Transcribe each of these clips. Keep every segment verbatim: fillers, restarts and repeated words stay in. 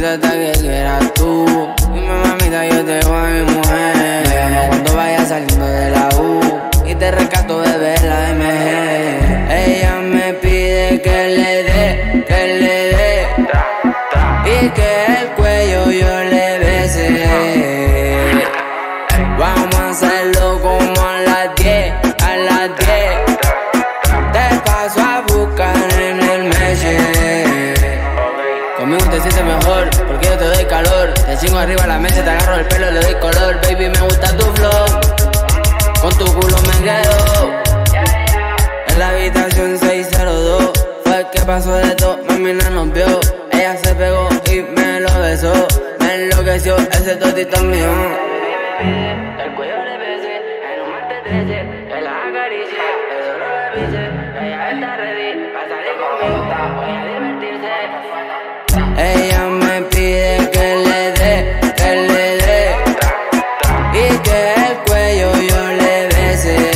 receta que quieras tú. Dime mamita, yo te voy a mi mujer. Me llamo cuando vaya saliendo de la U y te rescato de la M G. Ella me pide que le dé, que le dé y que el cuello yo le bese. Vamos a hacerlo como a las diez, a las diez. Te paso a buscar en el Meche. Conmigo te sientes mejor, porque yo te doy calor. Te chingo arriba la mesa, te agarro el pelo, le doy color. Baby, me gusta tu flow, con tu culo me quedo. En la habitación seis cero dos fue que pasó de todo, mami no nos vio. Ella se pegó y me lo besó. Me enloqueció, ese totito es mío. El cuello le besé, en un martes trece, que la acaricie, eso no le avise. Ella está ready, para salir conmigo, voy a divertirse. Ella me pide que le dé, que le dé y que el cuello yo le bese.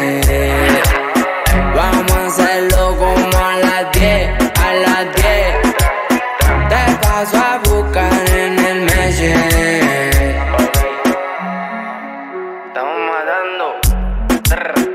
Vamos a hacerlo como a las diez, a las diez. Te paso a buscar en el Meche. Estamos matando.